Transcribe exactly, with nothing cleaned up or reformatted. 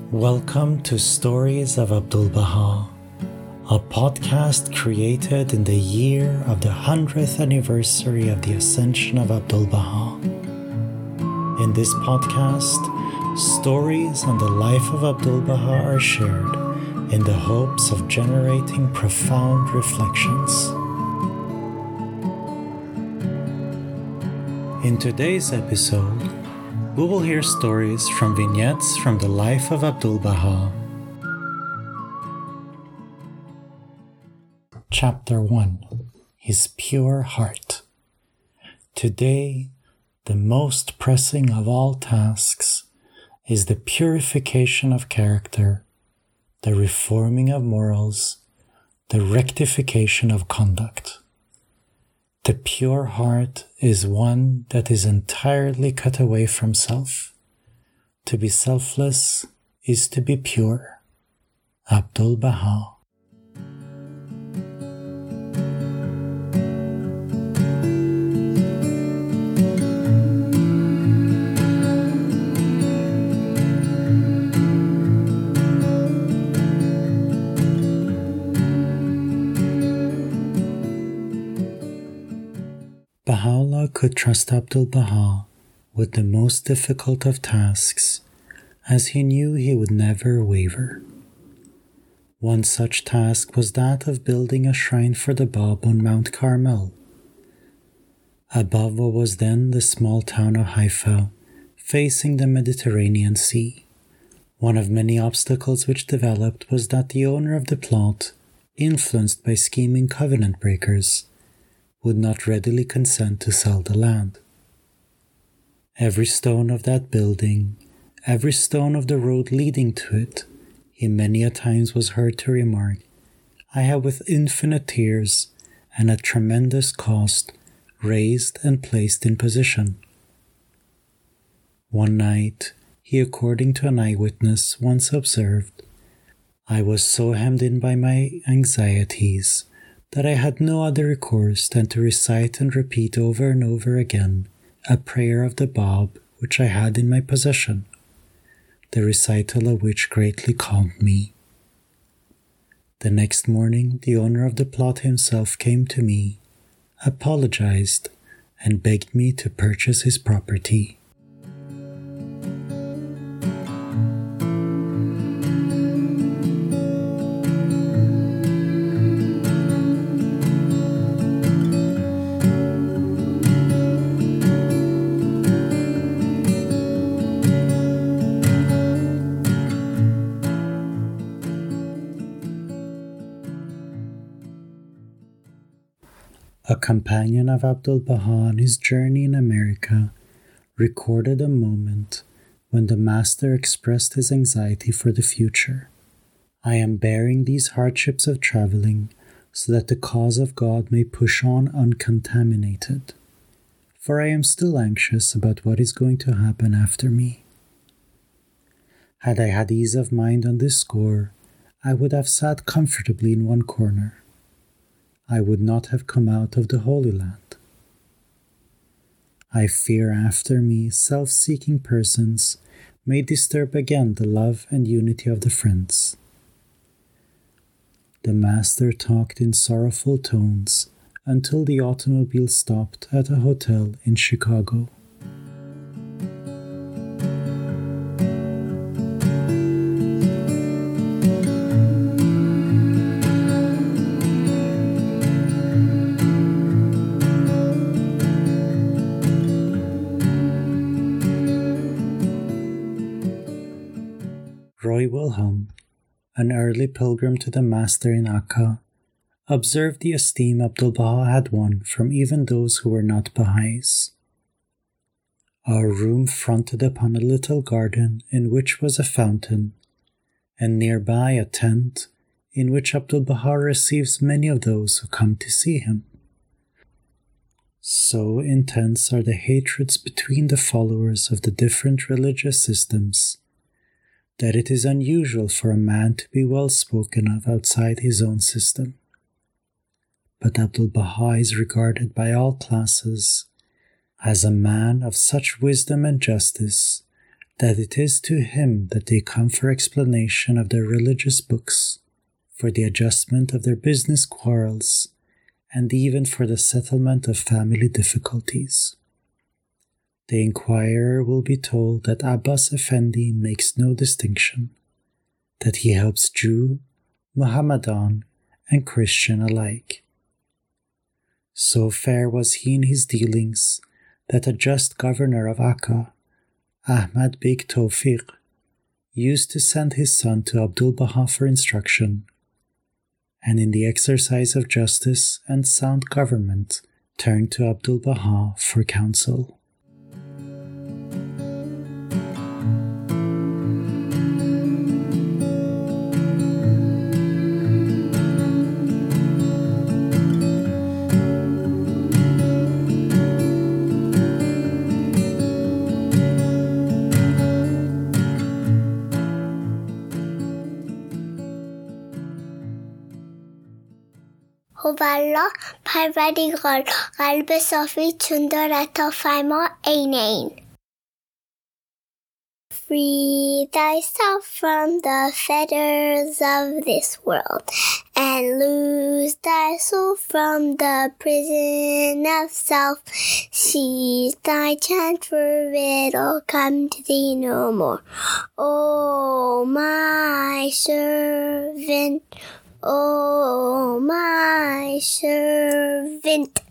Welcome to Stories of Abdu'l-Baha, a podcast created in the year of the hundredth anniversary of the Ascension of Abdu'l-Baha. In this podcast, stories on the life of Abdu'l-Baha are shared in the hopes of generating profound reflections. In today's episode, we will hear stories from vignettes from the life of Abdu'l-Baha. Chapter one. His Pure Heart. Today, the most pressing of all tasks is the purification of character, the reforming of morals, the rectification of conduct. The pure heart is one that is entirely cut away from self. To be selfless is to be pure. Abdu'l-Baha. Baha'u'llah could trust Abdu'l-Baha with the most difficult of tasks, as he knew he would never waver. One such task was that of building a shrine for the Bab on Mount Carmel, above what was then the small town of Haifa, facing the Mediterranean Sea. One of many obstacles which developed was that the owner of the plot, influenced by scheming covenant breakers, would not readily consent to sell the land. Every stone of that building, every stone of the road leading to it, he many a times was heard to remark, I have with infinite tears and at tremendous cost raised and placed in position. One night, he, according to an eyewitness, once observed, I was so hemmed in by my anxieties that I had no other recourse than to recite and repeat over and over again a prayer of the Bab which I had in my possession, the recital of which greatly calmed me. The next morning the owner of the plot himself came to me, apologized, and begged me to purchase his property. A companion of Abdu'l-Baha on his journey in America recorded a moment when the master expressed his anxiety for the future. I am bearing these hardships of traveling so that the cause of God may push on uncontaminated, for I am still anxious about what is going to happen after me. Had I had ease of mind on this score, I would have sat comfortably in one corner. I would not have come out of the Holy Land. I fear after me self-seeking persons may disturb again the love and unity of the friends. The master talked in sorrowful tones until the automobile stopped at a hotel in Chicago. Roy Wilhelm, an early pilgrim to the Master in Akka, observed the esteem Abdu'l-Baha had won from even those who were not Baha'is. Our room fronted upon a little garden in which was a fountain, and nearby a tent in which Abdu'l-Baha receives many of those who come to see him. So intense are the hatreds between the followers of the different religious systems that it is unusual for a man to be well spoken of outside his own system. But Abdu'l-Baha is regarded by all classes as a man of such wisdom and justice that it is to him that they come for explanation of their religious books, for the adjustment of their business quarrels, and even for the settlement of family difficulties. The inquirer will be told that Abbas Effendi makes no distinction, that he helps Jew, Muhammadan, and Christian alike. So fair was he in his dealings that a just governor of Akka, Ahmad Beg Tawfiq, used to send his son to Abdul Baha for instruction, and in the exercise of justice and sound government turned to Abdul Baha for counsel. والله پروردگار قلب صافی چون دارد تا فرما عینین. Free thyself from the fetters of this world, and loose thy soul from the prison of self. Cease thy chant, for it'll come to thee no more. O my servant, O my servant.